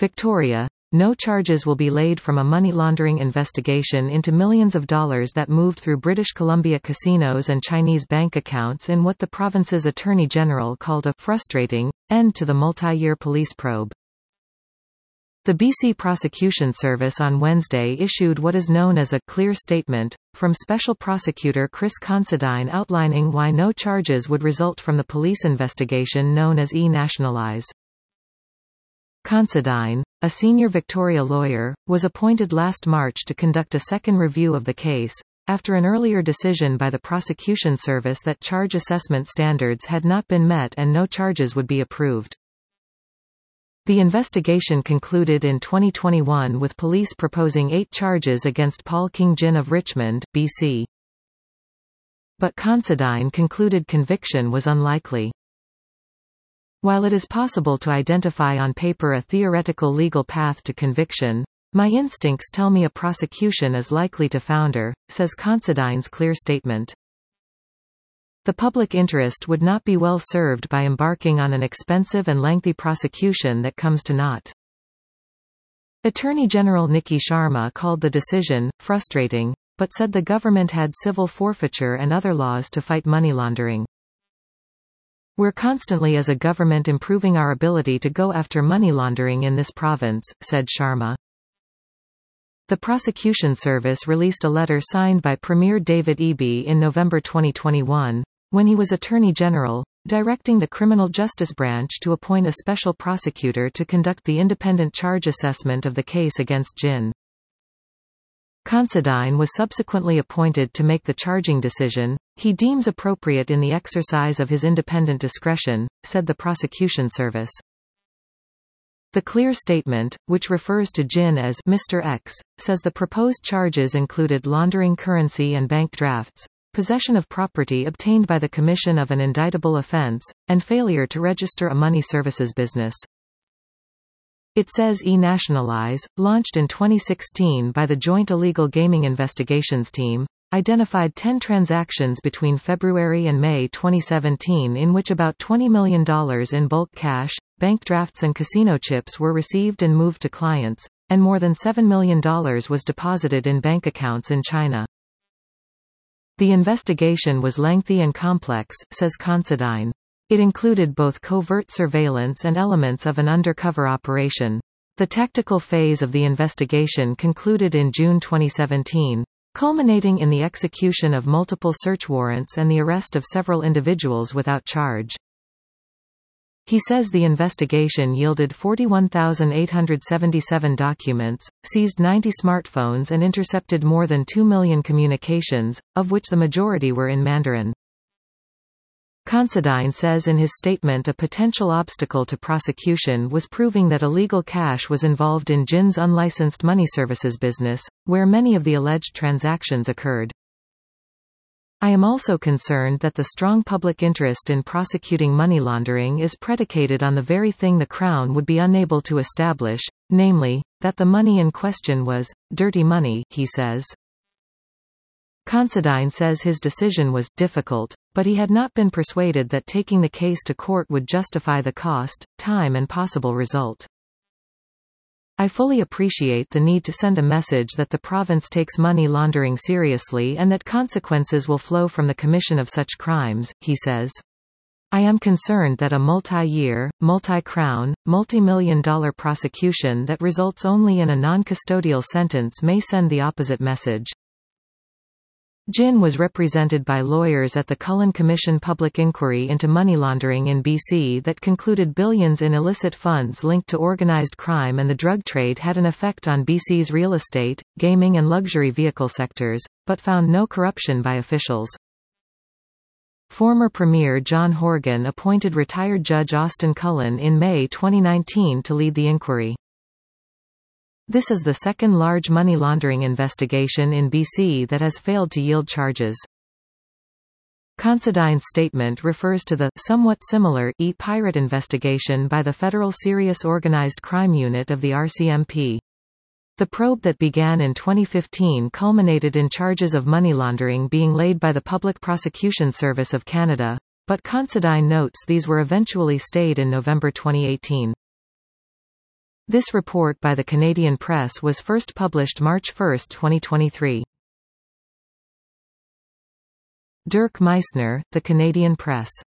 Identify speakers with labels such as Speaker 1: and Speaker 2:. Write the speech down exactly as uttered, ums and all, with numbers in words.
Speaker 1: Victoria. No charges will be laid from a money laundering investigation into millions of dollars that moved through British Columbia casinos and Chinese bank accounts in what the province's Attorney General called a frustrating end to the multi-year police probe. The B C Prosecution Service on Wednesday issued what is known as a clear statement from Special Prosecutor Chris Considine outlining why no charges would result from the police investigation known as E-Nationalise. Considine, a senior Victoria lawyer, was appointed last March to conduct a second review of the case, after an earlier decision by the prosecution service that charge assessment standards had not been met and no charges would be approved. The investigation concluded in twenty twenty-one with police proposing eight charges against Paul King-Jin of Richmond, B C. But Considine concluded conviction was unlikely. While it is possible to identify on paper a theoretical legal path to conviction, my instincts tell me a prosecution is likely to founder, says Considine's clear statement. The public interest would not be well served by embarking on an expensive and lengthy prosecution that comes to naught. Attorney General Niki Sharma called the decision frustrating, but said the government had civil forfeiture and other laws to fight money laundering. We're constantly as a government improving our ability to go after money laundering in this province, said Sharma. The prosecution service released a letter signed by Premier David Eby in November twenty twenty-one, when he was Attorney General, directing the Criminal Justice Branch to appoint a special prosecutor to conduct the independent charge assessment of the case against Jin. Considine was subsequently appointed to make the charging decision, he deems appropriate in the exercise of his independent discretion, said the prosecution service. The clear statement, which refers to Jin as Mister X, says the proposed charges included laundering currency and bank drafts, possession of property obtained by the commission of an indictable offense, and failure to register a money services business. It says E-Nationalise, launched in twenty sixteen by the Joint Illegal Gaming Investigations Team, identified ten transactions between February and May twenty seventeen in which about twenty million dollars in bulk cash, bank drafts and casino chips were received and moved to clients, and more than seven million dollars was deposited in bank accounts in China. The investigation was lengthy and complex, says Considine. It included both covert surveillance and elements of an undercover operation. The tactical phase of the investigation concluded in June twenty seventeen, culminating in the execution of multiple search warrants and the arrest of several individuals without charge. He says the investigation yielded forty-one thousand eight hundred seventy-seven documents, seized ninety smartphones and intercepted more than two million communications, of which the majority were in Mandarin. Considine says in his statement a potential obstacle to prosecution was proving that illegal cash was involved in Jin's unlicensed money services business, where many of the alleged transactions occurred. I am also concerned that the strong public interest in prosecuting money laundering is predicated on the very thing the Crown would be unable to establish, namely, that the money in question was dirty money, he says. Considine says his decision was difficult, but he had not been persuaded that taking the case to court would justify the cost, time and possible result. I fully appreciate the need to send a message that the province takes money laundering seriously and that consequences will flow from the commission of such crimes, he says. I am concerned that a multi-year, multi-crown, multi-million dollar prosecution that results only in a non-custodial sentence may send the opposite message. Jin was represented by lawyers at the Cullen Commission public inquiry into money laundering in B C that concluded billions in illicit funds linked to organised crime and the drug trade had an effect on B C's real estate, gaming and luxury vehicle sectors, but found no corruption by officials. Former Premier John Horgan appointed retired Judge Austin Cullen in May twenty nineteen to lead the inquiry. This is the second large money laundering investigation in B C that has failed to yield charges. Considine's statement refers to the somewhat similar e-pirate investigation by the Federal Serious Organized Crime Unit of the R C M P. The probe that began in twenty fifteen culminated in charges of money laundering being laid by the Public Prosecution Service of Canada, but Considine notes these were eventually stayed in November twenty eighteen. This report by the Canadian Press was first published March first, twenty twenty-three. Dirk Meissner, The Canadian Press.